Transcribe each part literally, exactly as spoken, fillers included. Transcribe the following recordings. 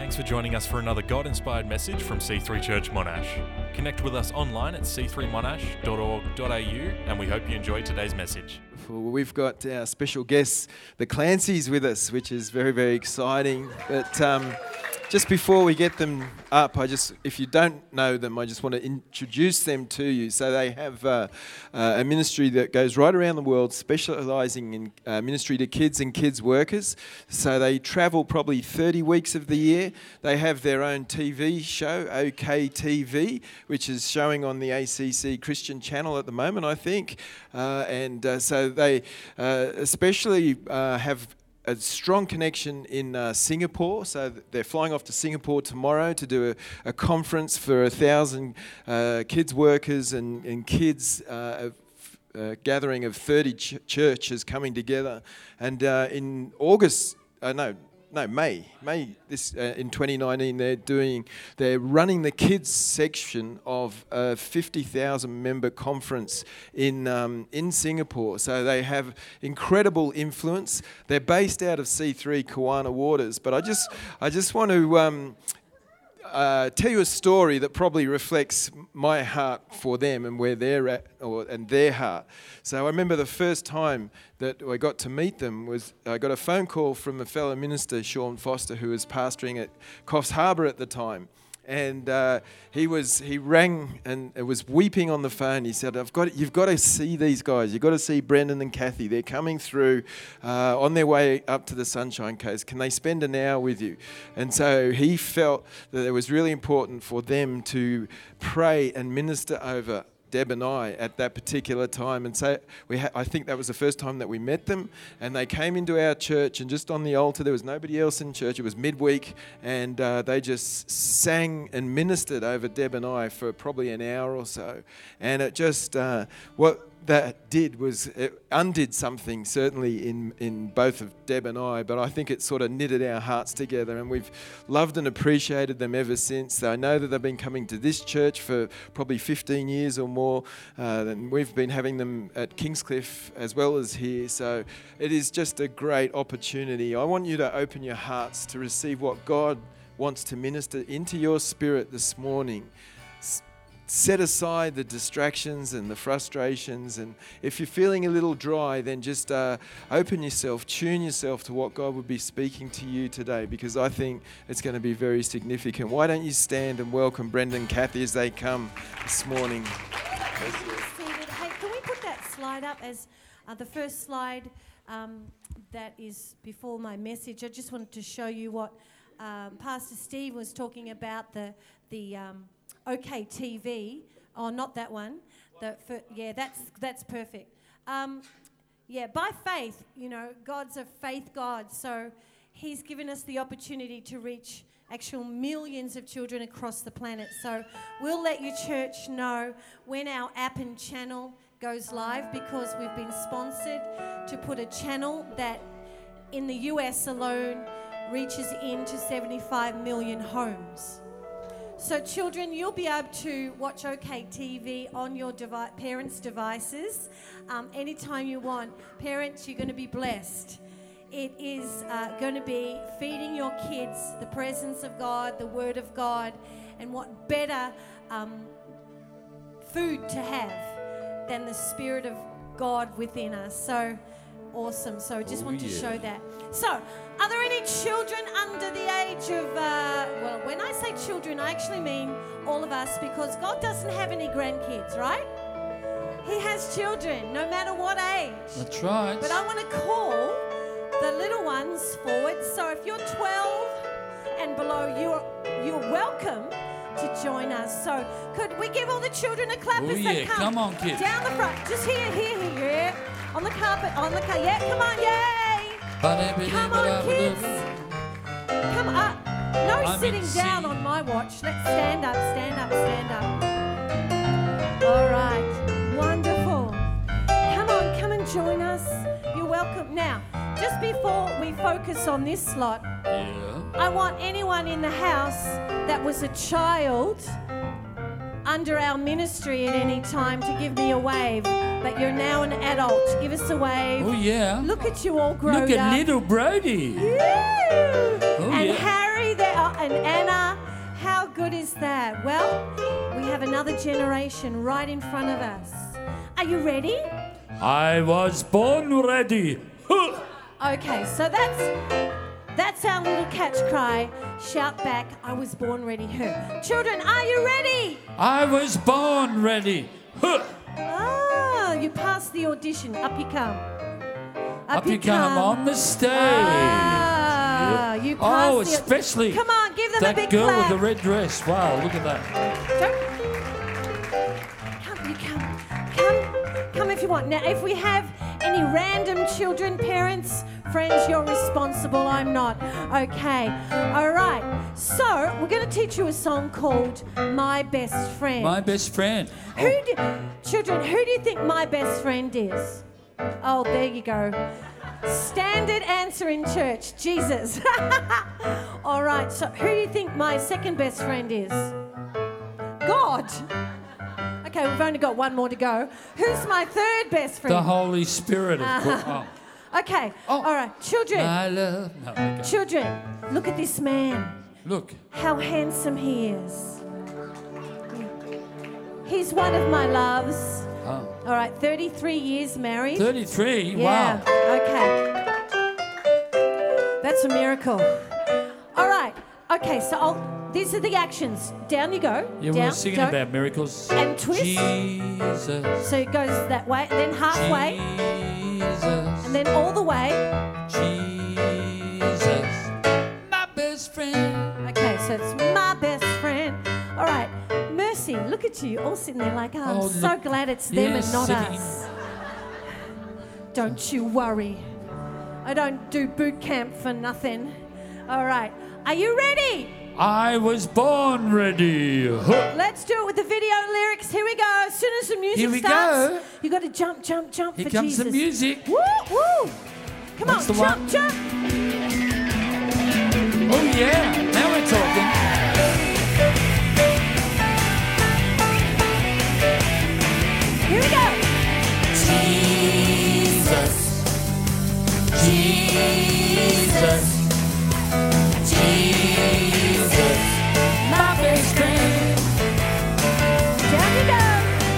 Thanks for joining us for another God-inspired message from C three Church Monash. Connect with us online at c three monash dot org dot a u and we hope you enjoy today's message. We've got our special guests, the Clancys, with us, which is very, very exciting. But um, just before we get them up, I just, if you don't know them, I just want to introduce them to you. So they have uh, uh, a ministry that goes right around the world, specialising in uh, ministry to kids and kids workers. So they travel probably thirty weeks of the year. They have their own T V show, OK T V, which is showing on the A C C Christian channel at the moment, I think. Uh, and uh, so they uh, especially uh, have a strong connection in uh, Singapore, so they're flying off to Singapore tomorrow to do a, a conference for a thousand uh, kids workers and, and kids, uh, a gathering of thirty ch- churches coming together. And uh, in August, uh, no, no, May, May this uh, in twenty nineteen, they're doing, they're running the kids section of a fifty thousand member conference in um, in Singapore. So they have incredible influence. They're based out of C three Kawana Waters, but I just I just want to um, uh, tell you a story that probably reflects my heart for them and where they're at, or and their heart. So I remember the first time that I got to meet them was I got a phone call from a fellow minister, Sean Foster, who was pastoring at Coffs Harbour at the time. And uh, he was he rang and was weeping on the phone. He said, "I've got you've got to see these guys. You've got to see Brendan and Kathy. They're coming through uh, on their way up to the Sunshine Coast. Can they spend an hour with you?" And so he felt that it was really important for them to pray and minister over Deb and I at that particular time. And so we ha- I think that was the first time that we met them, and they came into our church, and just on the altar there was nobody else in church. It was midweek, and uh, they just sang and ministered over Deb and I for probably an hour or so. And it just uh, what that did was it undid something, certainly in, in both of Deb and I, but I think it sort of knitted our hearts together, and we've loved and appreciated them ever since. I know that they've been coming to this church for probably fifteen years or more, uh, and we've been having them at Kingscliff as well as here, so it is just a great opportunity. I want you to open your hearts to receive what God wants to minister into your spirit this morning. Set aside the distractions and the frustrations, and if you're feeling a little dry, then just uh, open yourself, tune yourself to what God would be speaking to you today, because I think it's going to be very significant. Why don't you stand and welcome Brendan and Kathy as they come this morning. Hey, can we put that slide up as uh, the first slide um, that is before my message? I just wanted to show you what um, Pastor Steve was talking about, the the um, OK T V. Oh, not that one. The for, yeah, that's that's perfect. Um, yeah, by faith, you know, God's a faith God, so He's given us the opportunity to reach actual millions of children across the planet. So we'll let your church know when our app and channel goes live, because we've been sponsored to put a channel that in the U S alone reaches into seventy-five million homes. So children, you'll be able to watch OK T V on your devi- parents' devices um, anytime you want. Parents, you're going to be blessed. It is uh, going to be feeding your kids the presence of God, the Word of God, and what better um, food to have than the Spirit of God within us. So awesome. So I just oh, want to yeah. show that. So, are there any children under the age of, uh, well, when I say children, I actually mean all of us, because God doesn't have any grandkids, right? He has children, no matter what age. That's right. But I want to call the little ones forward. So if you're twelve and below, you're you're welcome to join us. So could we give all the children a clap oh, as yeah. they come? Come on, kids. Down the front. Just here, here, here, yeah. On the carpet, on the carpet. Yeah, come on, yay. Come on, kids. Come up. No I'm sitting down on my watch. Let's stand up, stand up, stand up. All right. Wonderful. Come on, come and join us. You're welcome. Now, just before we focus on this slot, Yeah. I want anyone in the house that was a child under our ministry at any time to give me a wave, but you're now an adult. Give us a wave. Oh, yeah. Look at you all grown up. Look at little Brody. Yeah. Oh, and yeah. Harry, there, uh, and good is that? Well, we have another generation right in front of us. Are you ready? I was born ready. Huh. Okay, so that's that's our little catch cry. Shout back, I was born ready. Her. Children, are you ready? I was born ready. Huh. Ah, you passed the audition. Up you come. Up, Up you come on the stage. Ah, you passed Oh, the- especially Come on, give them a that big girl clap. with the red dress. Wow, look at that. Come, you come. Come, come if you want. Now, if we have any random children, parents, friends, you're responsible. I'm not. Okay. All right. So, we're going to teach you a song called My Best Friend. My best friend. Who do, children, who do you think my best friend is? Oh, there you go. Standard answer in church, Jesus. All right, so who do you think my second best friend is? God. Okay, we've only got one more to go. Who's my third best friend? The Holy Spirit, of course. Oh. Okay, Oh. all right, children, My love. No, okay. children, look at this man. Look. How handsome he is. He's one of my loves. Oh. All right, thirty-three years married. thirty-three. Yeah. Wow. Okay. That's a miracle. All right. Okay, so I'll, these are the actions. Down you go. Yeah, we Down, were singing go. about miracles. And twist. Jesus. So it goes that way, and then halfway, Jesus. and then all the way. Jesus. My best friend. Okay, so it's my best friend. All right. Mercy, look at you, all sitting there like, oh, I'm Oh, so look. glad it's them Yes, and not sitting. us. Don't you worry. I don't do boot camp for nothing. All right. Are you ready? I was born ready. Huh. Let's do it with the video lyrics. Here we go. As soon as the music Here we starts, go. you got to jump, jump, jump Here for comes Jesus. the music. Woo, woo. Come That's on, the jump, one. jump. Oh yeah, now we're talking. Here we go. Jesus, Jesus, Jesus, my best friend. Down you go.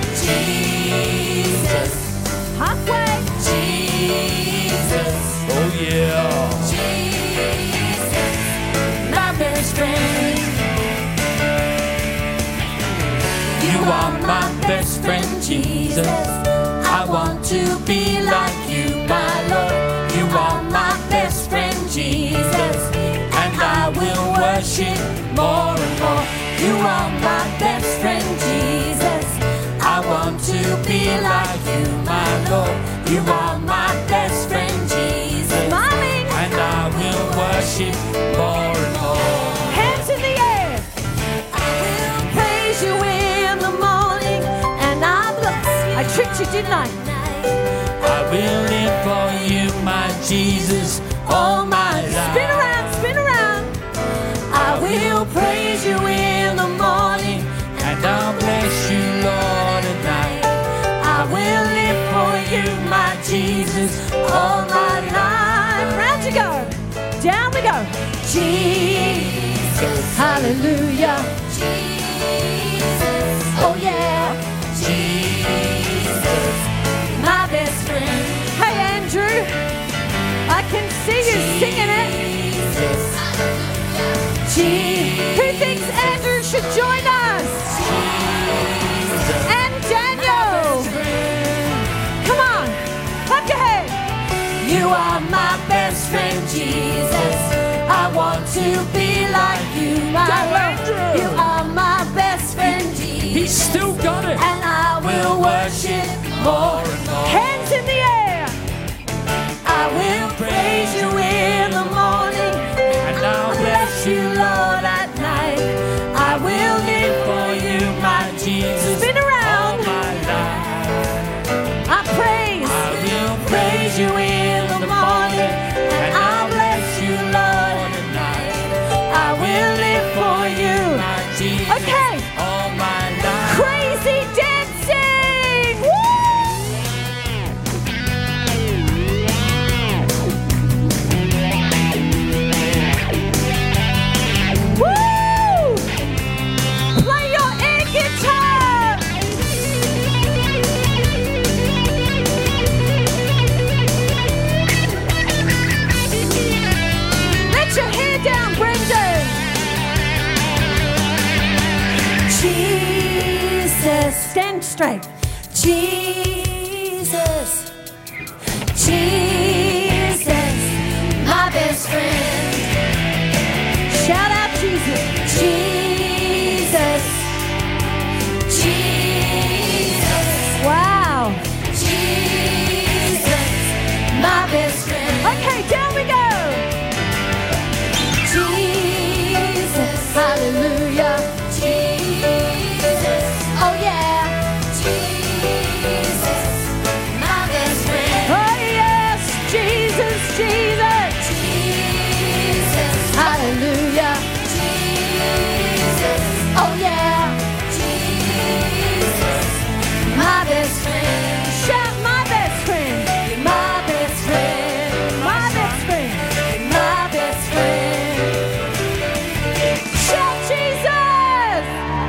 Jesus, Halfway. Jesus, oh yeah. Jesus, my best friend. You are my best friend, Jesus. I want to be like you, my Lord. You are my best friend, Jesus. And I will worship more and more. You are my best friend, Jesus. I want to be like you, my Lord. You are my best friend, Jesus. Smiling. And I will worship more and more. Hands in the air. I will praise you in the morning, and I bless. I tricked you, didn't I? I will live for you, my Jesus, all my life. Spin around, spin around. I will praise you in the morning, And I'll bless you, Lord, at night. I will live for you, my Jesus, all my life. Round you go. Down we go. Jesus. Hallelujah. Jesus. Oh yeah. Jesus, My best friend. Hey Andrew. I can see you singing it. Jesus, Gee. Who thinks Andrew should join us? Jesus, And Daniel. Come on. Clap your head. you are my best friend, Jesus. I want to be like you, my Lord. You are my best friend, He's Jesus. still got it. And I will worship More and more. Hands in the air. I will praise you in the morning, And I'll bless you, Lord, at night. I will live for you, my Jesus, Spin around. all my life. I praise. I will praise you in the morning, and I'll bless you, Lord, at night. I will live for you. My Jesus, Okay. all my life. Crazy dancing. Woo! Woo! Jesus. Stand straight. Jesus. Jesus. My best friend. Shout out Jesus. Jesus. Jesus. Wow. Jesus. My best friend. Okay, down we go. Jesus. Hallelujah. Jesus. Oh yeah. Jesus. My best friend. Oh yes. Jesus. Jesus. Jesus. Hallelujah. Jesus. Oh yeah. Jesus. My best friend. Shout my best friend. My best friend. My best friend. My best friend. Shout Jesus.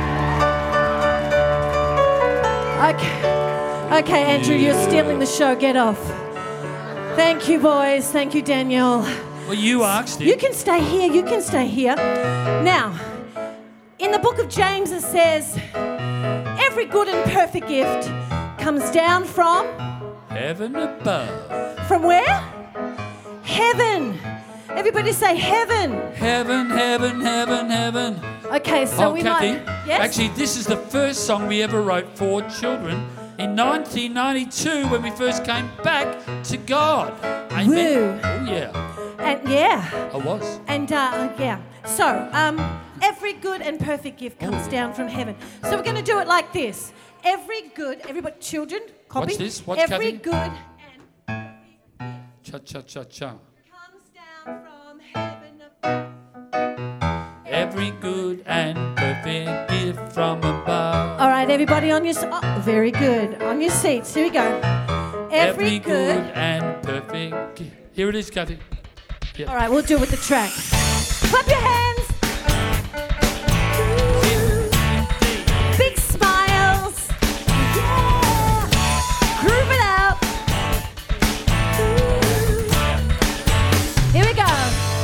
Okay. Okay, Andrew, you're stealing the show. Get off. Thank you, boys. Thank you, Danielle. Well, you asked him. You can stay here. You can stay here. Now, in the book of James, it says, every good and perfect gift comes down from, Heaven above. from where? Heaven. Everybody say heaven. Heaven, heaven, heaven, heaven. Okay, so oh, we Kathy, might... Yes? actually, this is the first song we ever wrote for children in nineteen ninety-two when we first came back to God. Amen. Woo. Oh, yeah. And yeah. I was. And uh, yeah. So, um, every good and perfect gift comes down from heaven. So we're going to do it like this. Every good... Everybody, children, copy. What's this? What's Every Kathy? good Cha, cha, cha, cha. comes down from heaven above. Every good and perfect gift from above. All right, everybody on your... Oh, very good. On your seats. Here we go. Every, Every good and perfect gift. Here it is, Kathy. Yeah. All right, we'll do it with the track. Clap your hands. Big smiles. Yeah. Groove it out. Here we go.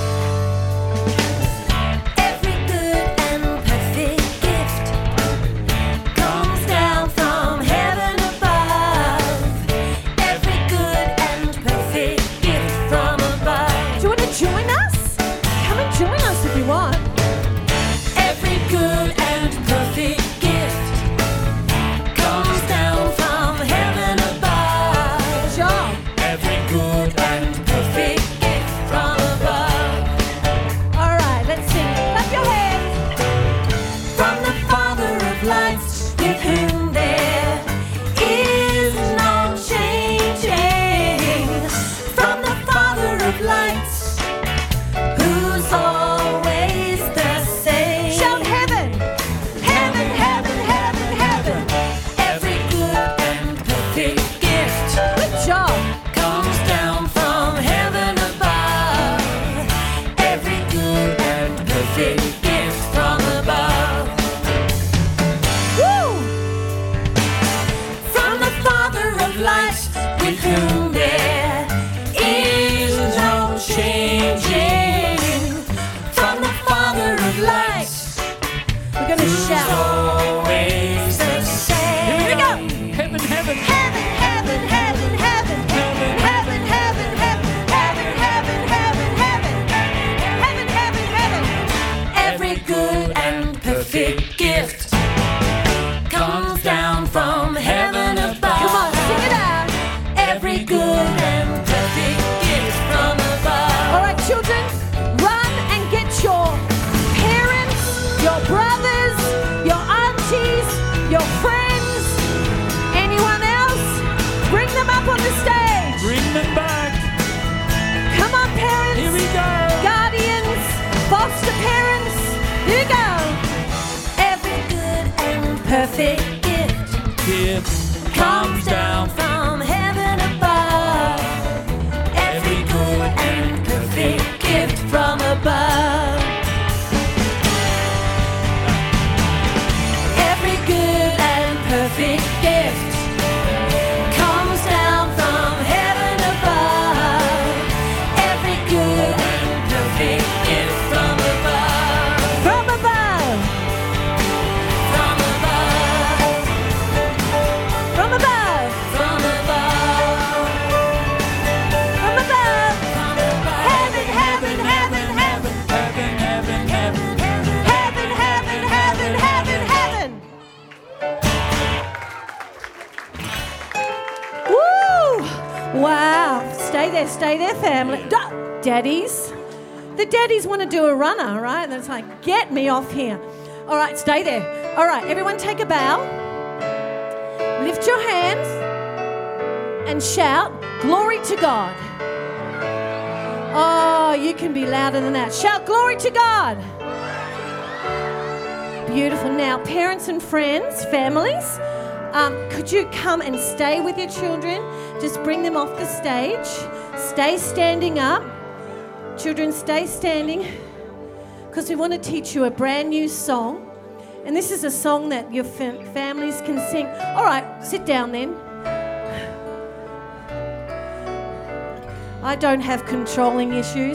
Every good and perfect gift comes down from heaven above. Every good and perfect gift from above. Do you want to join us? Come and join us if you want. Every good and perfect gift comes down from heaven above. Sure. Every good and perfect gift from above. All right, let's sing. Clap your hands. From the Father of lights, with whom there is no changing. From the Father of lights, who's always the same. Shout heaven, heaven, heaven, heaven, heaven. Every good and perfect gift. Good job. Comes down from heaven above. Every good and perfect gift from above. Woo! From the Father of lights, with whom there is no changing. From the Father of lights, we're gonna shout. Always the same. Here we go. Heaven, heaven. Heaven, heaven, heaven, heaven, heaven, heaven, heaven, heaven, heaven, heaven, heaven, heaven, heaven, heaven. Every good and perfect gift comes down from heaven above. Come on, sing it out. Every good and perfect gift from above. All right, children, run and get your parents, your brothers, your aunties, your friends, anyone else. Bring them up on the stage. Bring them back. Come on, parents. Here we go. Guardians, foster parents. Here we go. Every good and perfect gift Gift comes down from heaven above. Every good and perfect gift from above. Every good and perfect gift comes down from heaven above. Every good and perfect gift from above. From above. From above. there, stay there, family. Da- daddies. The daddies want to do a runner, right? And it's like, get me off here. All right, stay there. All right, everyone take a bow. Lift your hands and shout, glory to God. Oh, you can be louder than that. Shout, glory to God. Beautiful. Now, parents and friends, families, um, could you come and stay with your children? Just bring them off the stage. Stay standing up. Children, stay standing, because we want to teach you a brand new song. And this is a song that your fam- families can sing. All right, sit down then. I don't have controlling issues.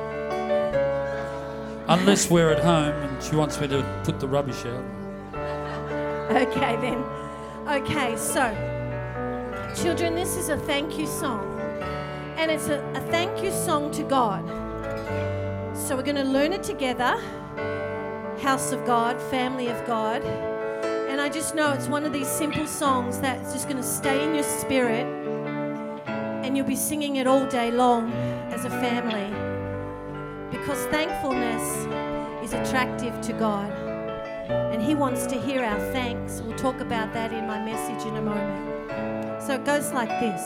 Unless we're at home and she wants me to put the rubbish out. Okay then. Okay, so, children, this is a thank you song. And it's a, a thank you song to God. So we're going to learn it together. House of God, family of God. And I just know it's one of these simple songs that's just going to stay in your spirit. And you'll be singing it all day long as a family. Because thankfulness is attractive to God. And He wants to hear our thanks. We'll talk about that in my message in a moment. So it goes like this.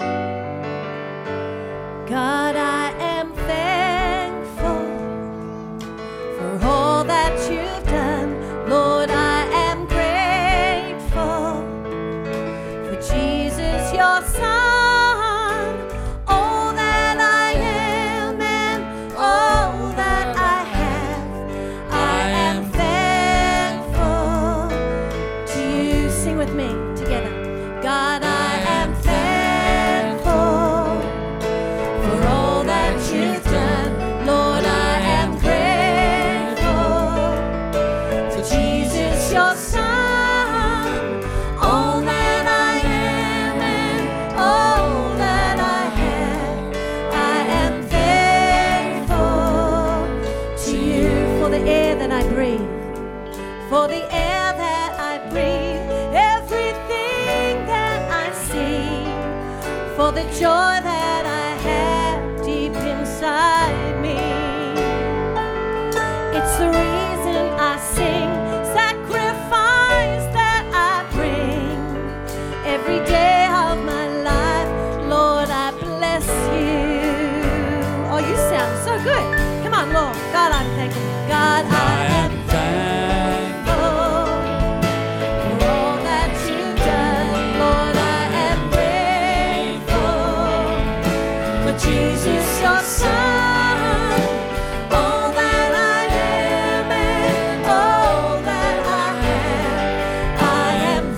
God, I am thankful for all that you've done. Lord, I am grateful for Jesus, your Son. For the air that I breathe, everything that I see, for the joy that I have deep inside me. It's the reason I sing, sacrifice that I bring every day of my life. Lord, I bless you. Oh, you sound so good. Come on, Lord. God, I'm thankful. God, I am Jesus, your Son, all that I am and all that I have, I am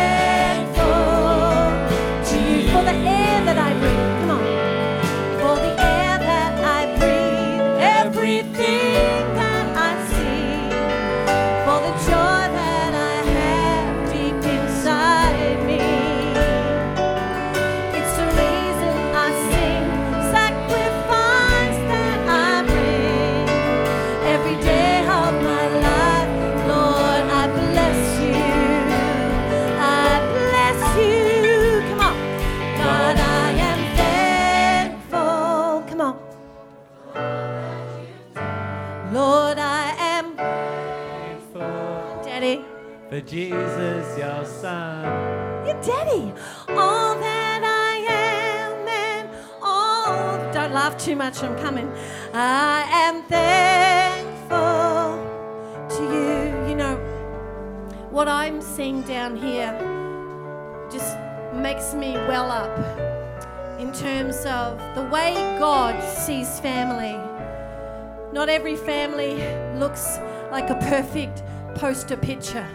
thankful to you for the air that I breathe. Come on. For the air that I breathe, everything that I see, for the joy that I have deep inside me. It's the reason I sing. For Jesus, your Son. Your daddy. All that I am and all. Don't laugh too much, I'm coming. I am thankful to you. You know, what I'm seeing down here just makes me well up in terms of the way God sees family. Not every family looks like a perfect poster picture.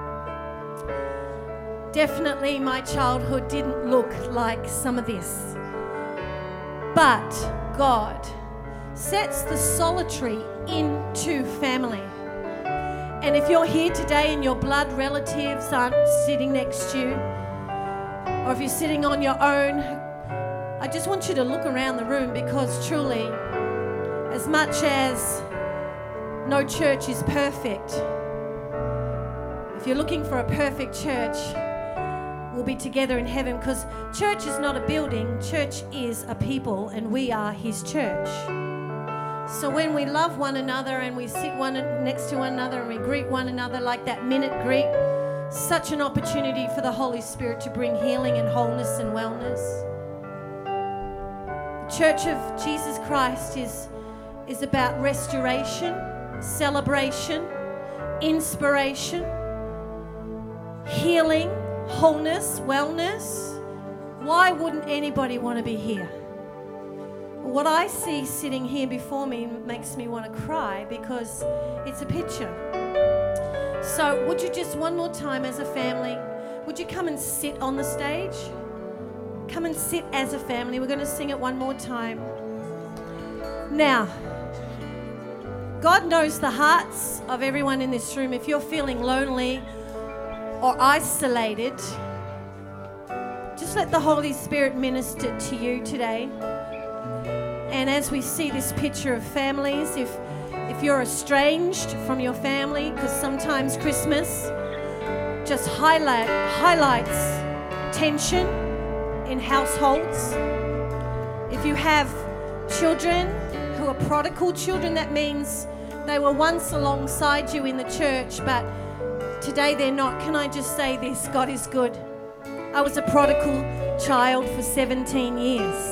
Definitely my childhood didn't look like some of this. But God sets the solitary into family. And if you're here today and your blood relatives aren't sitting next to you, or if you're sitting on your own, I just want you to look around the room, because truly, as much as no church is perfect, if you're looking for a perfect church, we'll be together in heaven, because church is not a building. Church is a people, and we are his church. So when we love one another and we sit one next to one another and we greet one another like that minute greet, such an opportunity for the Holy Spirit to bring healing and wholeness and wellness. The Church of Jesus Christ is, is about restoration, celebration, inspiration, healing, wholeness, wellness. Why wouldn't anybody want to be here? What I see sitting here before me makes me want to cry, because it's a picture. So would you just one more time as a family, would you come and sit on the stage? Come and sit as a family. We're going to sing it one more time. Now, God knows the hearts of everyone in this room. If you're feeling lonely or isolated, just let the Holy Spirit minister to you today. And as we see this picture of families, if if you're estranged from your family, because sometimes Christmas just highlight highlights tension in households. If you have children who are prodigal children, that means they were once alongside you in the church, but today they're not. Can I just say this? God is good. I was a prodigal child for seventeen years.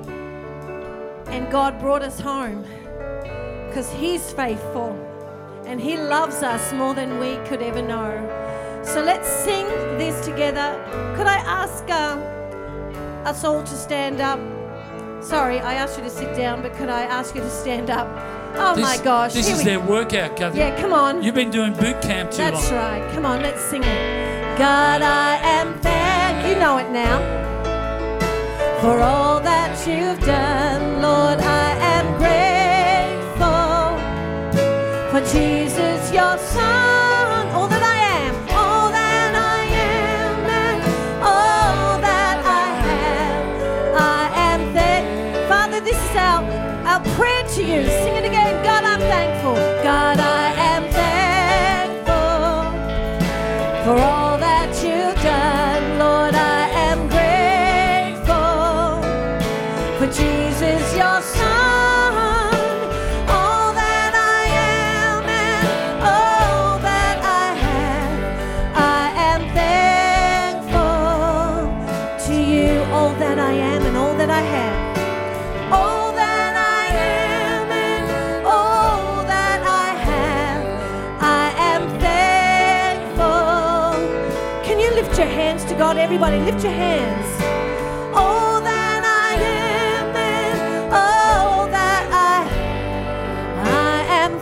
And God brought us home because he's faithful and he loves us more than we could ever know. So let's sing this together. Could I ask uh, us all to stand up? Sorry, I asked you to sit down, but could I ask you to stand up? Oh This- my gosh. This Here is we- their workout, Kathy. Yeah, come on. You've been doing boot camp too That's long. right. Come on, let's sing it. God, I am thankful. You know it now. For all that you've done, Lord, I am grateful. For Jesus, your Son, all that I am, all that I am, and all that I have, I am thankful. Father, this is our, our prayer to you. Sing it again. God, I'm thankful. God, I am thankful for all that you've done, Lord, I am grateful. For Jesus, your Son, all that I am and all that I have, I am thankful to you. All that I am and all that I have, all that I am and all that I have, I am thankful. Can you lift your hands to God? Everybody, lift your hands. All that I am and all that I, I am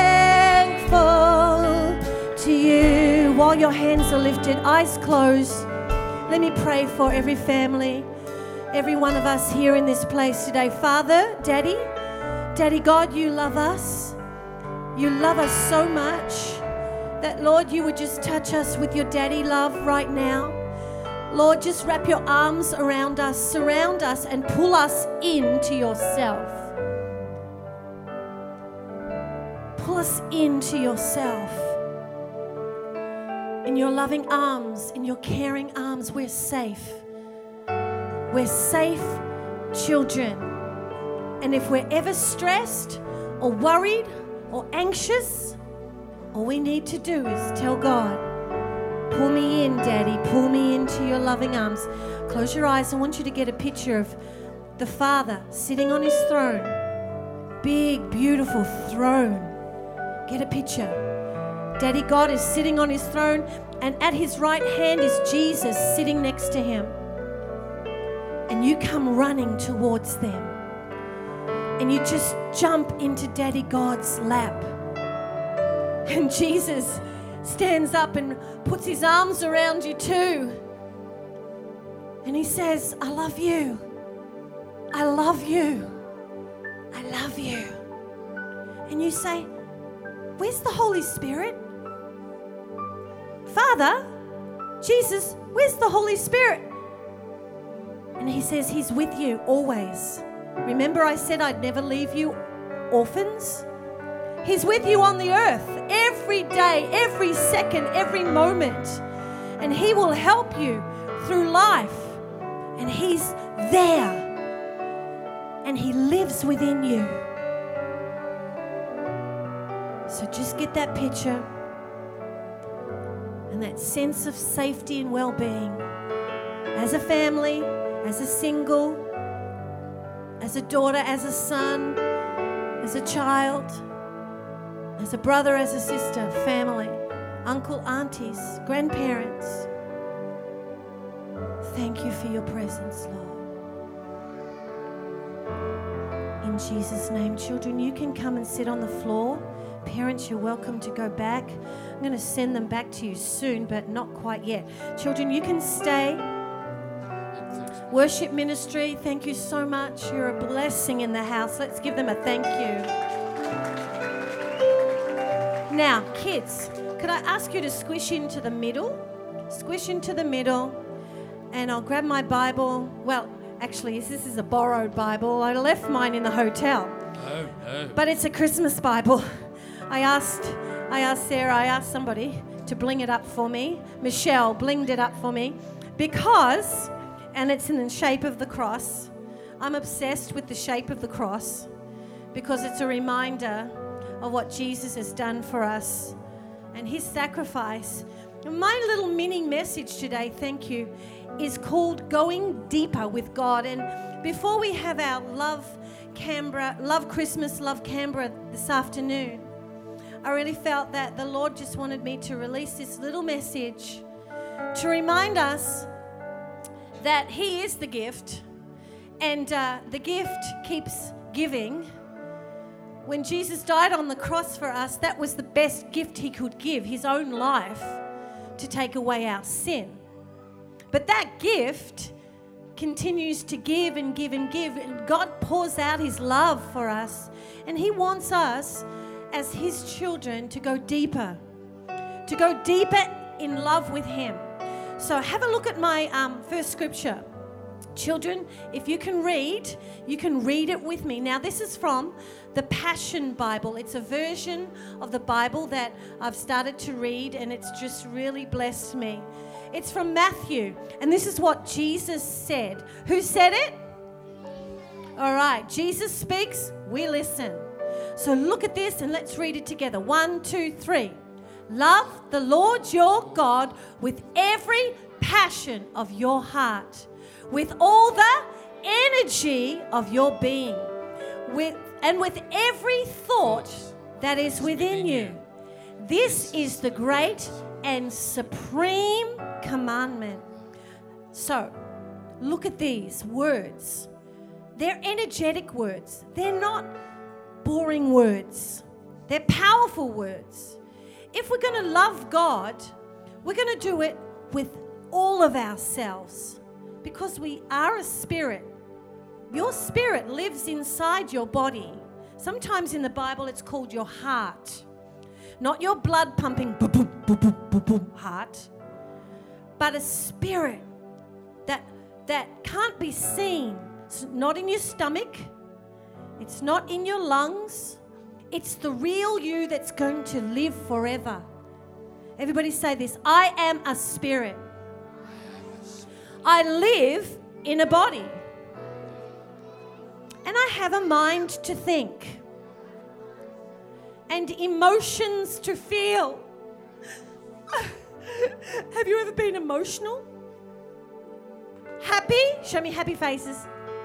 thankful to you. While your hands are lifted, eyes closed, let me pray for every family, every one of us here in this place today. Father, Daddy, Daddy God, you love us. You love us so much that, Lord, you would just touch us with your daddy love right now. Lord, just wrap your arms around us, surround us, and pull us into yourself. Pull us into yourself. In your loving arms, in your caring arms, we're safe. We're safe children. And if we're ever stressed or worried or anxious, all we need to do is tell God, pull me in, Daddy, pull me into your loving arms. Close your eyes. I want you to get a picture of the Father sitting on his throne. Big, beautiful throne. Get a picture. Daddy God is sitting on his throne, and at his right hand is Jesus sitting next to him. And you come running towards them. And you just jump into Daddy God's lap. And Jesus stands up and puts his arms around you too. And he says, I love you. I love you. I love you. And you say, where's the Holy Spirit? Father, Jesus, where's the Holy Spirit? And he says, he's with you always. Remember I said I'd never leave you orphans? He's with you on the earth every day, every second, every moment. And he will help you through life, and He's there, and He lives within you. So just get that picture and that sense of safety and well-being as a family, as a single, as a daughter, as a son, as a child, as a brother, as a sister, family, uncle, aunties, grandparents. Thank you for your presence, Lord. In Jesus' name, children, you can come and sit on the floor. Parents, you're welcome to go back. I'm going to send them back to you soon, but not quite yet. Children, you can stay. Worship ministry, thank you so much. You're a blessing in the house. Let's give them a thank you. Now, kids, could I ask you to squish into the middle? Squish into the middle, and I'll grab my Bible. Well, actually, this is a borrowed Bible. I left mine in the hotel. No, no. But it's a Christmas Bible. I asked, I asked Sarah, I asked somebody to bling it up for me. Michelle blinged it up for me because, and it's in the shape of the cross. I'm obsessed with the shape of the cross because it's a reminder of what Jesus has done for us and His sacrifice. My little mini message today, thank you, is called Going Deeper with God. And before we have our Love Canberra, Love Christmas, Love Canberra this afternoon, I really felt that the Lord just wanted me to release this little message to remind us that He is the gift, and uh, the gift keeps giving. When Jesus died on the cross for us, that was the best gift He could give, His own life to take away our sin. But that gift continues to give and give and give, and God pours out His love for us, and He wants us as His children to go deeper, to go deeper in love with Him. So have a look at my um, first scripture. Children, if you can read, you can read it with me. Now, this is from the Passion Bible. It's a version of the Bible that I've started to read, and it's just really blessed me. It's from Matthew, and this is what Jesus said. Who said it? All right, Jesus speaks, we listen. So look at this and let's read it together. One, two, three. Love the Lord your God with every passion of your heart, with all the energy of your being, with and with every thought that is within you. This is the great and supreme commandment. So, look at these words. They're energetic words. They're not boring words. They're powerful words. If we're going to love God, we're going to do it with all of ourselves because we are a spirit. Your spirit lives inside your body. Sometimes in the Bible it's called your heart. Not your blood pumping boom, boom, boom, boom, boom, boom, heart, but a spirit that, that can't be seen. It's not in your stomach. It's not in your lungs. It's the real you that's going to live forever. Everybody say this. I am a spirit. I live in a body. And I have a mind to think. And emotions to feel. Have you ever been emotional? Happy? Show me happy faces.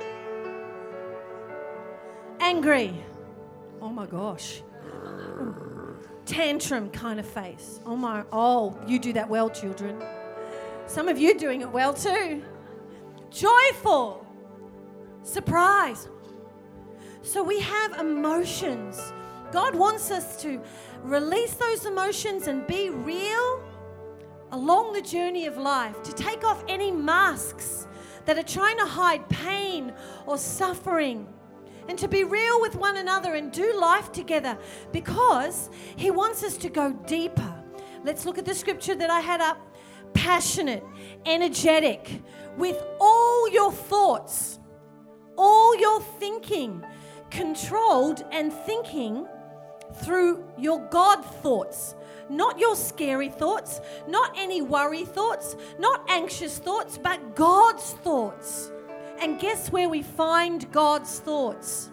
Angry. Oh my gosh. Tantrum kind of face. Oh my, oh, you do that well, children. Some of you doing it well too. Joyful. Surprise. So we have emotions. God wants us to release those emotions and be real along the journey of life, to take off any masks that are trying to hide pain or suffering, and to be real with one another and do life together because He wants us to go deeper. Let's look at the scripture that I had up. Passionate, energetic, with all your thoughts, all your thinking, controlled and thinking through your God thoughts. Not your scary thoughts, not any worry thoughts, not anxious thoughts, but God's thoughts. And guess where we find God's thoughts?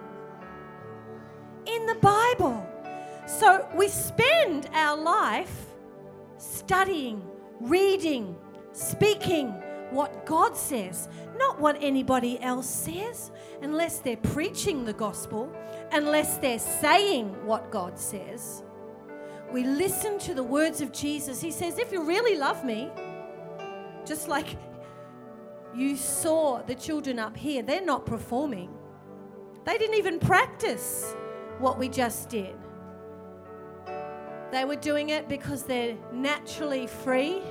In the Bible. So we spend our life studying, reading, speaking what God says, not what anybody else says, unless they're preaching the gospel, unless they're saying what God says. We listen to the words of Jesus. He says, if you really love me, just like you saw the children up here, they're not performing. They didn't even practice what we just did. They were doing it because they're naturally free.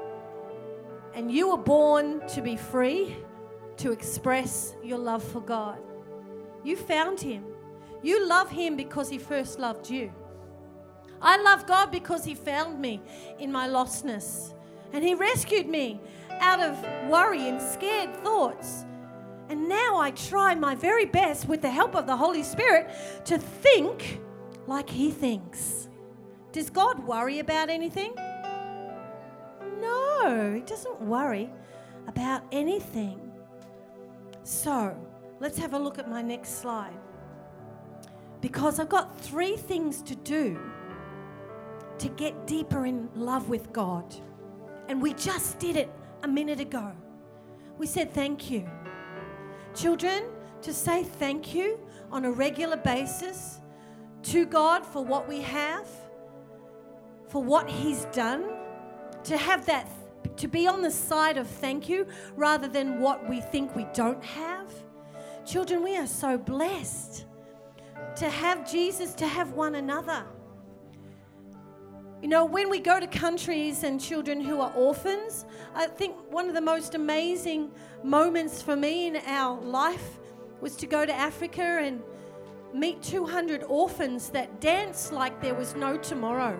And you were born to be free, to express your love for God. You found Him. You love Him because He first loved you. I love God because He found me in my lostness. And He rescued me out of worry and scared thoughts. And now I try my very best with the help of the Holy Spirit to think like He thinks. Does God worry about anything? No, He doesn't worry about anything. So, let's have a look at my next slide. Because I've got three things to do to get deeper in love with God. And we just did it a minute ago. We said thank you. Children, to say thank you on a regular basis to God for what we have, for what He's done, to have that, to be on the side of thank you rather than what we think we don't have. Children, we are so blessed to have Jesus, to have one another. You know, when we go to countries and children who are orphans, I think one of the most amazing moments for me in our life was to go to Africa and meet two hundred orphans that danced like there was no tomorrow.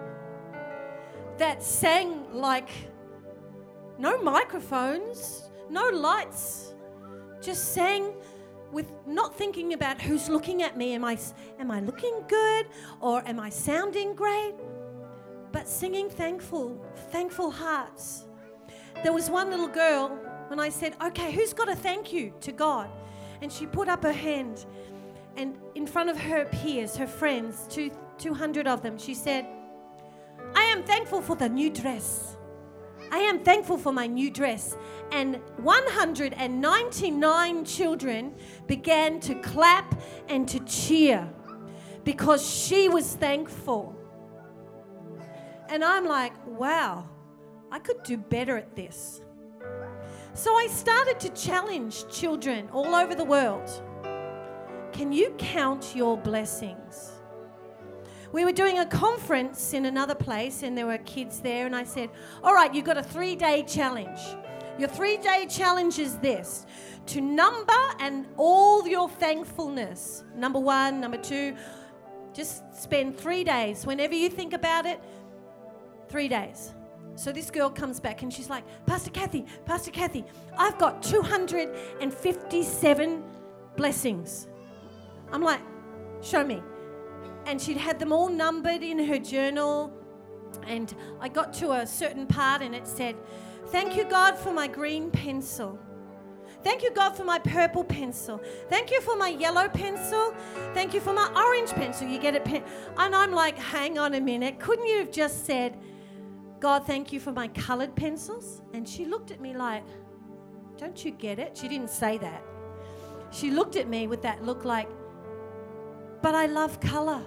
That sang like no microphones, no lights, just sang with not thinking about who's looking at me. Am I, am I looking good or am I sounding great? But singing thankful, thankful hearts. There was one little girl when I said, okay, who's got a thank you to God? And she put up her hand, and in front of her peers, her friends, two, two hundred of them, she said, I am thankful for the new dress. I am thankful for my new dress. And one hundred ninety-nine children began to clap and to cheer because she was thankful. And I'm like, wow, I could do better at this. So I started to challenge children all over the world. Can you count your blessings? We were doing a conference in another place and there were kids there, and I said, all right, you've got a three-day challenge. Your three-day challenge is this: to number and all your thankfulness. Number one, number two, just spend three days. Whenever you think about it, three days. So this girl comes back and she's like, Pastor Kathy, Pastor Kathy, I've got two hundred fifty-seven blessings. I'm like, show me. And she'd had them all numbered in her journal. And I got to a certain part and it said, thank you, God, for my green pencil. Thank you, God, for my purple pencil. Thank you for my yellow pencil. Thank you for my orange pencil. You get it? Pen- and I'm like, hang on a minute. Couldn't you have just said, God, thank you for my colored pencils? And she looked at me like, don't you get it? She didn't say that. She looked at me with that look like, but I love color.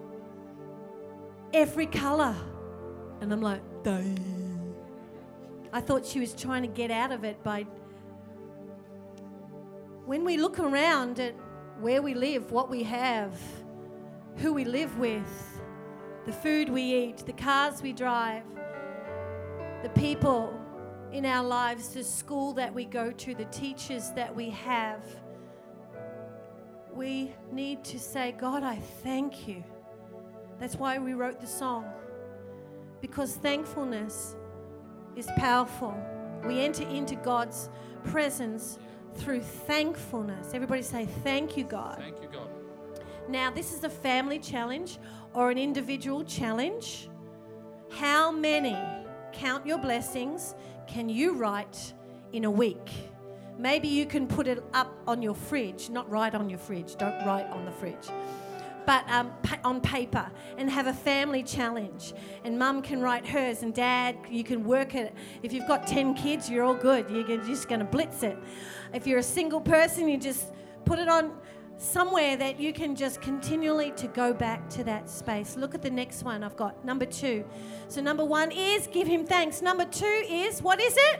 Every color. And I'm like, duh. I thought she was trying to get out of it by... When we look around at where we live, what we have, who we live with, the food we eat, the cars we drive, the people in our lives, the school that we go to, the teachers that we have, we need to say, God, I thank you. That's why we wrote the song. Because thankfulness is powerful. We enter into God's presence through thankfulness. Everybody say, thank you, God. Thank you, God. Now, this is a family challenge or an individual challenge. How many, count your blessings, can you write in a week? Maybe you can put it up on your fridge, not write on your fridge, don't write on the fridge, but um, pa- on paper, and have a family challenge. And mum can write hers, and dad, you can work it. If you've got ten kids, you're all good. You're just going to blitz it. If you're a single person, you just put it on somewhere that you can just continually to go back to that space. Look at the next one I've got, number two. So number one is give him thanks. Number two is, what is it?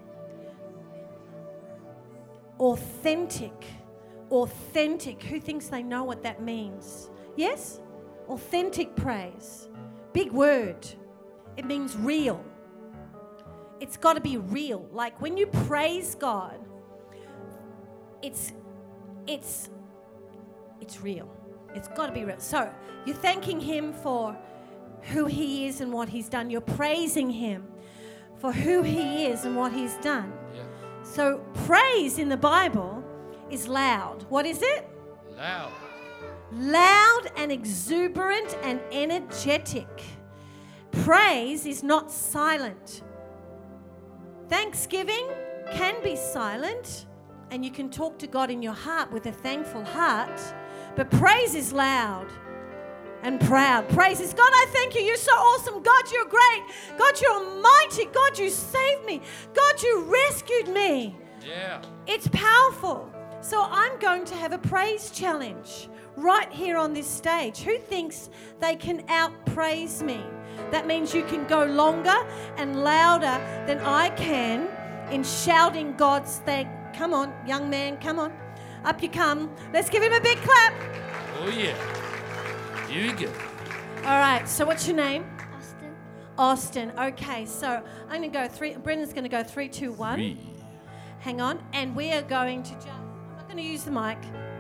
Authentic. Authentic. Who thinks they know what that means? Yes? Authentic praise. Big word. It means real. It's got to be real. Like when you praise God, it's it's it's real. It's got to be real. So you're thanking him for who he is and what he's done. You're praising him for who he is and what he's done. Yeah. So praise in the Bible is loud. What is it? Loud. Loud and exuberant and energetic. Praise is not silent. Thanksgiving can be silent, and you can talk to God in your heart with a thankful heart, but praise is loud and proud. Praise is, God, I thank you. You're so awesome. God, you're great. God, you're mighty. God, you saved me. God, you rescued me. Yeah. It's powerful. So I'm going to have a praise challenge right here on this stage. Who thinks they can outpraise me? That means you can go longer and louder than I can in shouting God's thank. Come on, young man, come on. Up you come. Let's give him a big clap. Oh, yeah. You go. All right, so what's your name? Austin. Austin. Okay, so I'm going to go three. Brendan's going to go three, two, one. Three. Hang on. And we are going to just, I'm not going to use the mic.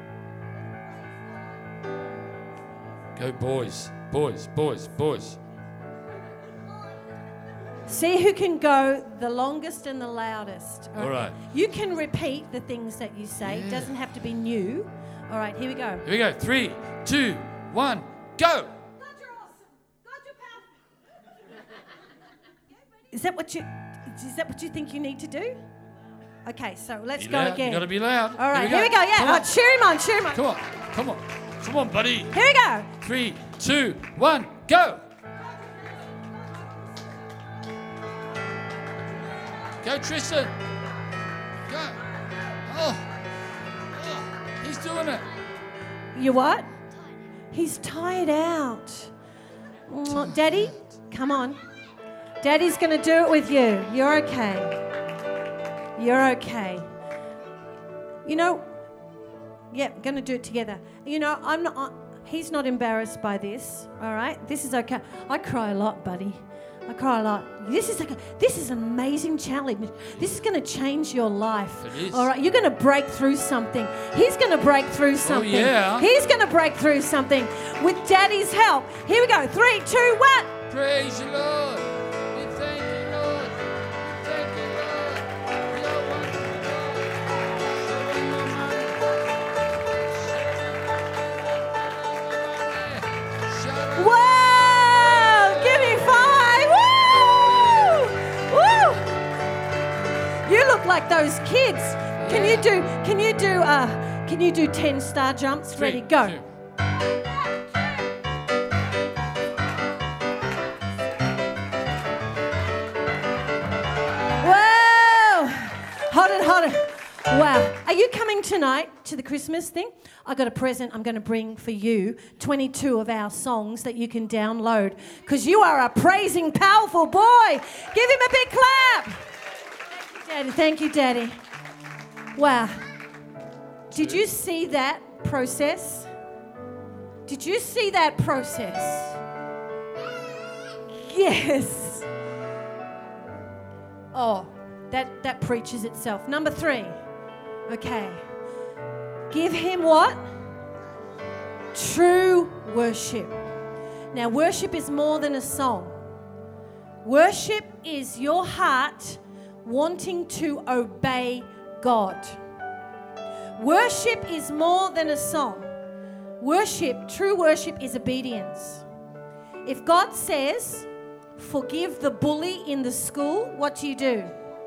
Go, boys. Boys, boys, boys. See who can go the longest and the loudest. All right. You can repeat the things that you say. It Yeah. doesn't have to be new. All right, here we go. Here we go. Three, two, one, go. God, you're awesome. God, you're powerful. Is that what you? Is that what you think you need to do? Okay, so let's Be go loud. again. You gotta be loud. All right, here we go. Yeah, Come oh, on. cheer him on, cheer him on. Come on, come on, come on, buddy. Here we go. Three, two, one, go. Go, Tristan. Go. Oh, oh, he's doing it. You what? He's tired out. Mm, Daddy, come on. Daddy's going to do it with you. You're okay. You're okay. You know, yeah, going to do it together. You know, I'm not. Uh, he's not embarrassed by this. All right, this is okay. I cry a lot, buddy. I cry a lot. This is like a, this is an amazing challenge. This is going to change your life. It is. All right, you're going to break through something. He's going to break through something. yeah. He's going to break through something with Daddy's help. Here we go. Three, two, one. Praise the Lord. We thank you, Lord. We thank you, Lord. You're wonderful. Whoa! Give me five. Woo! Woo! You look like those kids. Can you do? Can you do? Uh, can you do ten star jumps? Three, Ready? Go. two. Whoa! Hold it, hold it. Wow. Are you coming tonight to the Christmas thing? I got a present I'm going to bring for you. twenty-two of our songs that you can download because you are a praising, powerful boy. Give him a big clap. Thank you, Daddy. Thank you, Daddy. Wow. Did you see that process? Did you see that process? Yes. Oh, that, that preaches itself. Number three. Okay. Give him what? True worship. Now, worship is more than a song. Worship is your heart wanting to obey God. Worship is more than a song. Worship, true worship is obedience. If God says, forgive the bully in the school, what do you do?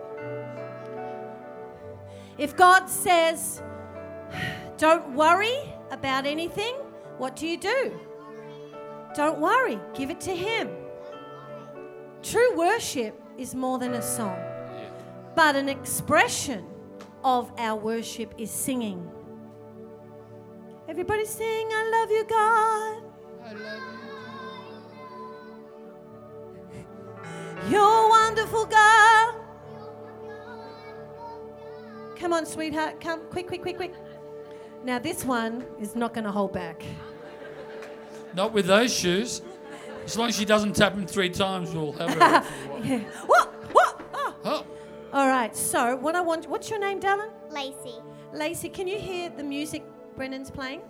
If God says, don't worry about anything, what do you do? Don't worry, give it to Him. True worship is more than a song, but an expression of our worship is singing. Everybody sing, I love you, God. I love you. You're wonderful, God. Come on, sweetheart. Come, quick, quick, quick, quick. Now, this one is not going to hold back. Not with those shoes. As long as she doesn't tap them three times, we'll have her. Yeah. What? What? Oh. Oh, All right, so what I want... What's your name, darling? Lacey. Lacey, can you hear the music Brennan's playing?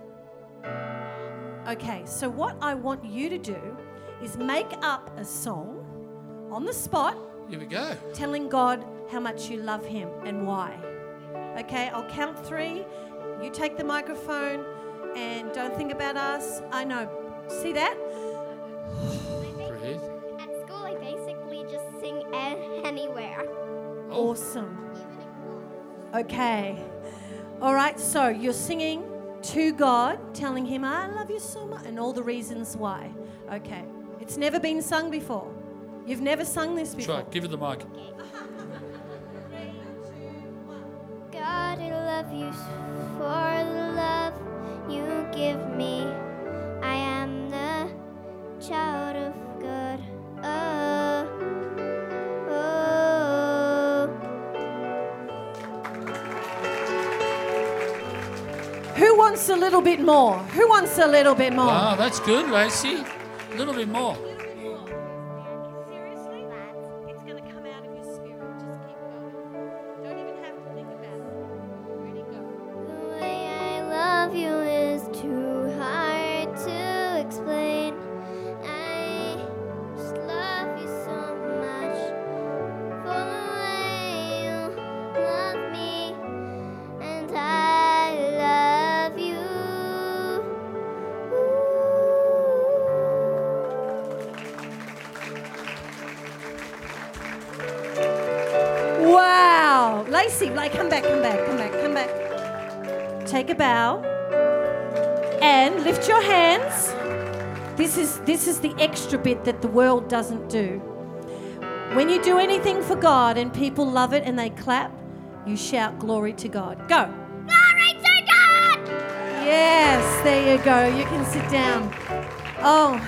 Okay, so what I want you to do is make up a song on the spot, here we go. telling God how much you love Him and why. Okay, I'll count three. You take the microphone and don't think about us. I know. See that? Breathe. At school, I basically just sing a- anywhere. Oh, Awesome. Okay. All right, so you're singing to God, telling Him, I love you so much, and all the reasons why. Okay. It's never been sung before. You've never sung this before. try it. Give her the mic. God, I love you for the love you give me. I am the child of God. Oh, oh. Who wants a little bit more? Who wants a little bit more? Ah, that's good, Lacey. A little bit more. Seriously? It's going to come out of your spirit. Just keep going. Don't even have to think about it. Ready, go. The way I love you is too hard to explain. I just love you so much for the way you love me, and I love you. Wow. Lacey, like, come back, come back, come back, come back. Take a bow and lift your hands. This is this is the extra bit that the world doesn't do. When you do anything for God and people love it and they clap, you shout glory to God. Go. Glory to God! Yes, there you go. You can sit down. Oh.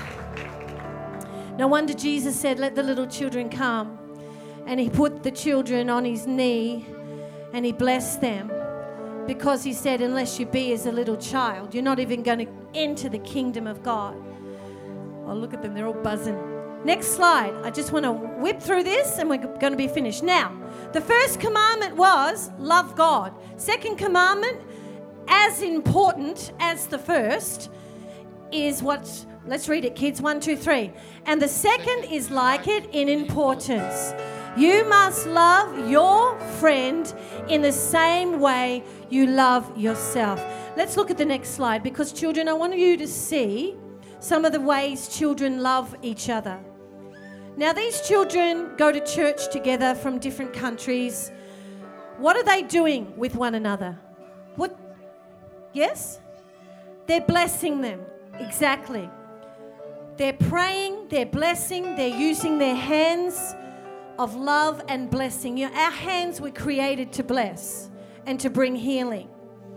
No wonder Jesus said, let the little children come. And He put the children on His knee and He blessed them. Because He said, unless you be as a little child, you're not even going to enter the kingdom of God. Oh, look at them. They're all buzzing. Next slide. I just want to whip through this and we're going to be finished. Now, the first commandment was love God. Second commandment, as important as the first, is what, let's read it, kids. One, two, three. And the second is like it in importance. You must love your friend in the same way you love yourself. Let's look at the next slide because, children, I want you to see some of the ways children love each other. Now, these children go to church together from different countries. What are they doing with one another? What? Yes? They're blessing them. Exactly. They're praying, they're blessing, they're using their hands of love and blessing. You know, our hands were created to bless and to bring healing.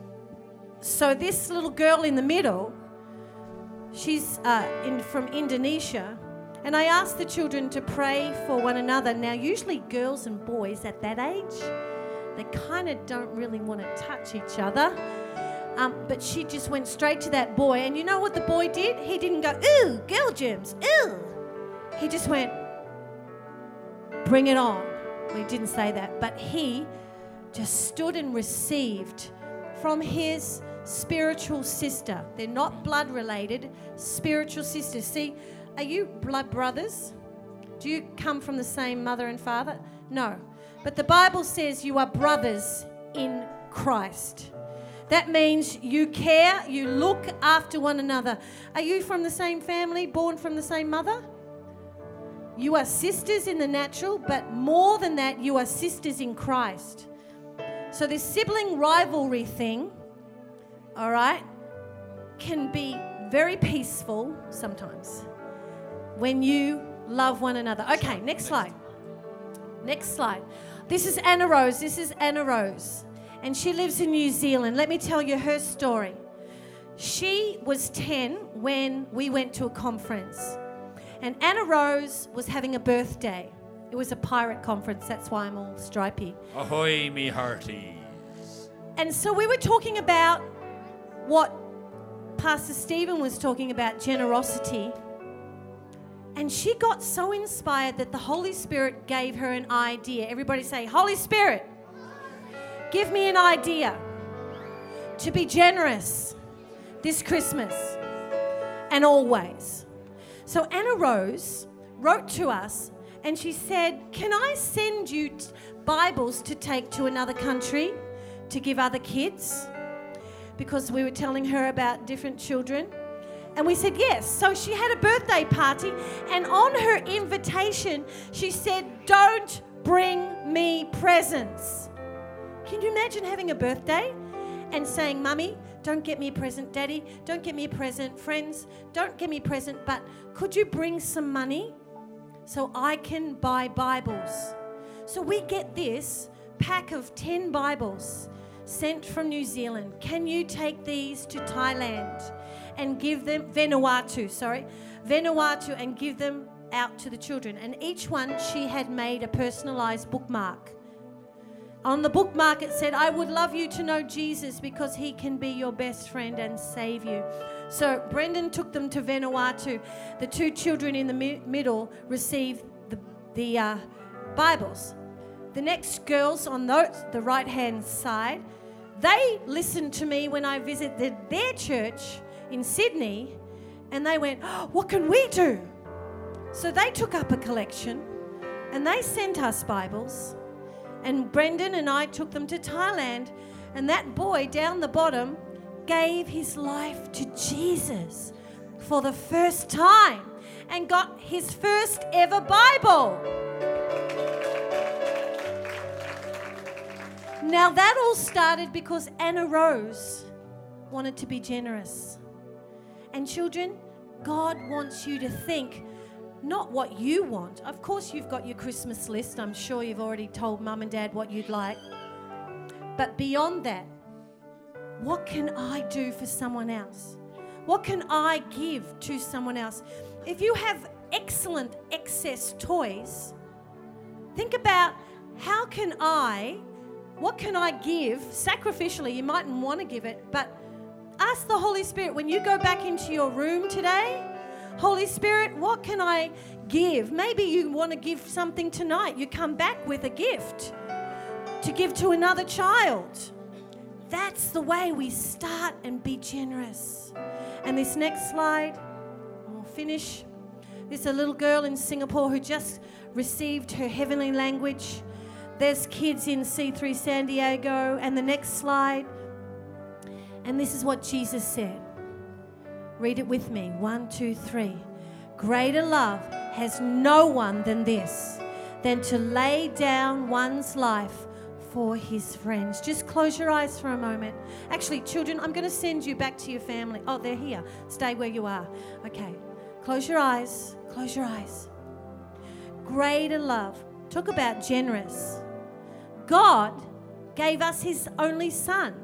So this little girl in the middle, she's uh, in, from Indonesia, and I asked the children to pray for one another. Now, usually girls and boys at that age, they kind of don't really want to touch each other. Um, but she just went straight to that boy. And you know what the boy did? He didn't go, ooh, girl germs, ooh. He just went, bring it on. Well, he didn't say that. But he just stood and received from his spiritual sister. They're not blood related, spiritual sisters. See, are you blood brothers? Do you come from the same mother and father? No. But the Bible says you are brothers in Christ. That means you care, you look after one another. Are you from the same family, born from the same mother? You are sisters in the natural, but more than that, you are sisters in Christ. So this sibling rivalry thing, all right, can be very peaceful sometimes when you love one another. Okay, next slide. Next slide. This is Anna Rose. This is Anna Rose. And she lives in New Zealand. Let me tell you her story. She was ten when we went to a conference. And Anna Rose was having a birthday. It was a pirate conference. That's why I'm all stripy. Ahoy, me hearties. And so we were talking about what Pastor Stephen was talking about, generosity. And she got so inspired that the Holy Spirit gave her an idea. Everybody say, Holy Spirit, give me an idea to be generous this Christmas and always. So Anna Rose wrote to us and she said, can I send you t- Bibles to take to another country to give other kids? Because we were telling her about different children. And we said yes. So she had a birthday party, and on her invitation, she said, don't bring me presents. Can you imagine having a birthday and saying, Mummy, don't get me a present. Daddy, don't get me a present. Friends, don't get me a present. But could you bring some money so I can buy Bibles? So we get this pack of ten Bibles sent from New Zealand. Can you take these to Thailand and give them, Vanuatu, sorry, Vanuatu, and give them out to the children? And each one she had made a personalised bookmark. On the bookmark it said, I would love you to know Jesus because he can be your best friend and save you. So Brendan took them to Vanuatu. The two children in the mi- middle received the, the uh, Bibles. The next girls on the, the right-hand side, they listened to me when I visited their church in Sydney, and they went, oh, what can we do? So they took up a collection, and they sent us Bibles, and Brendan and I took them to Thailand, and that boy down the bottom gave his life to Jesus for the first time and got his first ever Bible. Now that all started because Anna Rose wanted to be generous. And children, God wants you to think not what you want. Of course you've got your Christmas list. I'm sure you've already told Mum and Dad what you'd like. But beyond that, what can I do for someone else? What can I give to someone else? If you have excellent excess toys, think about how can I, what can I give sacrificially? You mightn't want to give it, but ask the Holy Spirit when you go back into your room today, Holy Spirit, what can I give? Maybe you want to give something tonight. You come back with a gift to give to another child. That's the way we start and be generous. And this next slide, we'll finish. There's a little girl in Singapore who just received her heavenly language. There's kids in C three San Diego. And the next slide. And this is what Jesus said. Read it with me. One, two, three. Greater love has no one than this, than to lay down one's life for his friends. Just close your eyes for a moment. Actually, children, I'm going to send you back to your family. Oh, they're here. Stay where you are. Okay. Close your eyes. Close your eyes. Greater love. Talk about generous. God gave us his only son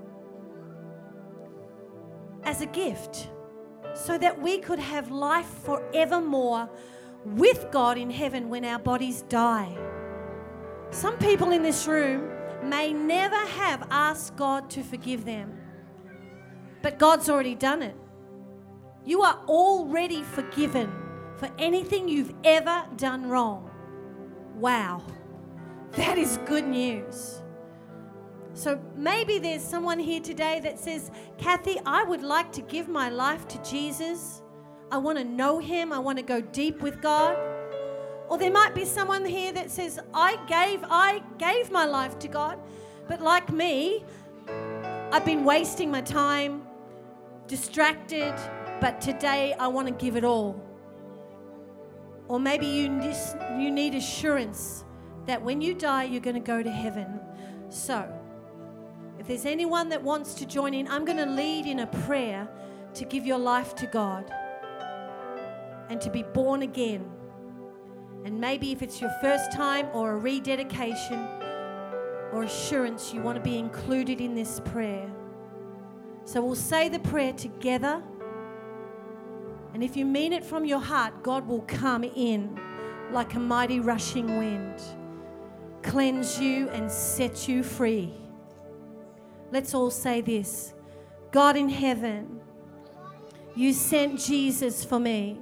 as a gift so that we could have life forevermore with God in heaven when our bodies die. Some people in this room may never have asked God to forgive them, but God's already done it. You are already forgiven for anything you've ever done wrong. Wow, that is good news. So maybe there's someone here today that says, Kathy, I would like to give my life to Jesus. I want to know him. I want to go deep with God. Or there might be someone here that says, I gave, I gave my life to God, but like me, I've been wasting my time, distracted, but today I want to give it all. Or maybe you need, you need assurance that when you die, you're going to go to heaven. So, if there's anyone that wants to join in, I'm going to lead in a prayer to give your life to God and to be born again. And maybe if it's your first time or a rededication or assurance, you want to be included in this prayer. So we'll say the prayer together. And if you mean it from your heart, God will come in like a mighty rushing wind, cleanse you and set you free. Let's all say this. God in heaven, you sent Jesus for me.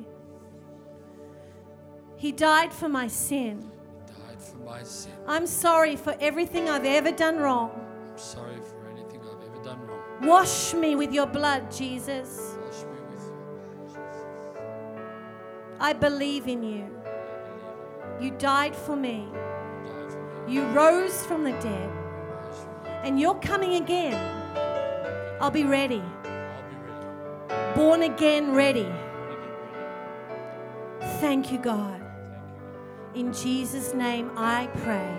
He died for my sin. Died for my sin. I'm sorry for everything I've ever done wrong. I'm sorry for anything I've ever done wrong. Wash me with your blood, Jesus. Wash me with your blood, Jesus. I believe in you. You died for me. You died for me. You rose from the dead. Wash me. And you're coming again. I'll be ready. I'll be ready. Born again ready. Born again ready. Thank you, God. Thank you. In Jesus' name I pray.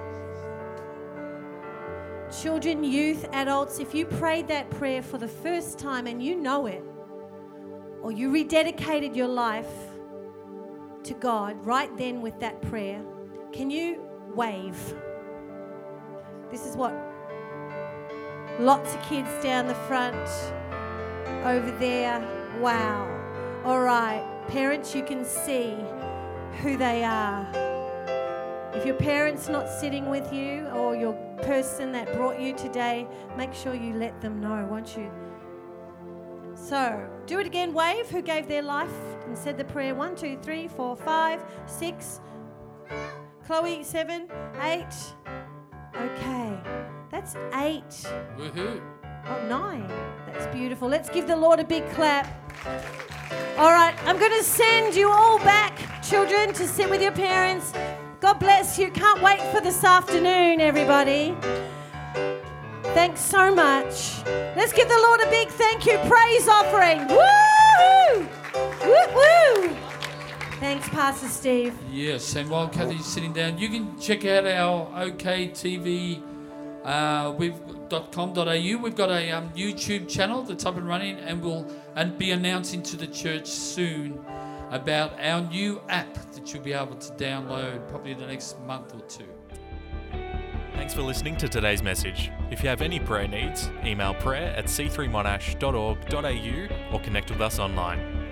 Children, youth, adults, if you prayed that prayer for the first time and you know it, or you rededicated your life to God right then with that prayer, can you wave? This is what lots of kids down the front, over there. Wow. All right. Parents, you can see who they are. If your parent's not sitting with you or your person that brought you today, make sure you let them know, won't you? So, do it again. Wave. Who gave their life and said the prayer? One, two, three, four, five, six. Chloe, seven, eight. Okay. That's eight. Woohoo. Oh, nine. That's beautiful. Let's give the Lord a big clap. All right, I'm going to send you all back, children, to sit with your parents. God bless you. Can't wait for this afternoon, everybody. Thanks so much. Let's give the Lord a big thank you praise offering. Woo! Woo-woo! Thanks, Pastor Steve. Yes, and while Kathy's sitting down, you can check out our OK T V uh, with dot com dot a u. We've got a um, YouTube channel that's up and running, and we'll and be announcing to the church soon about our new app that you'll be able to download probably in the next month or two. Thanks for listening to today's message. If you have any prayer needs, email prayer at c three monash dot org dot a u or connect with us online.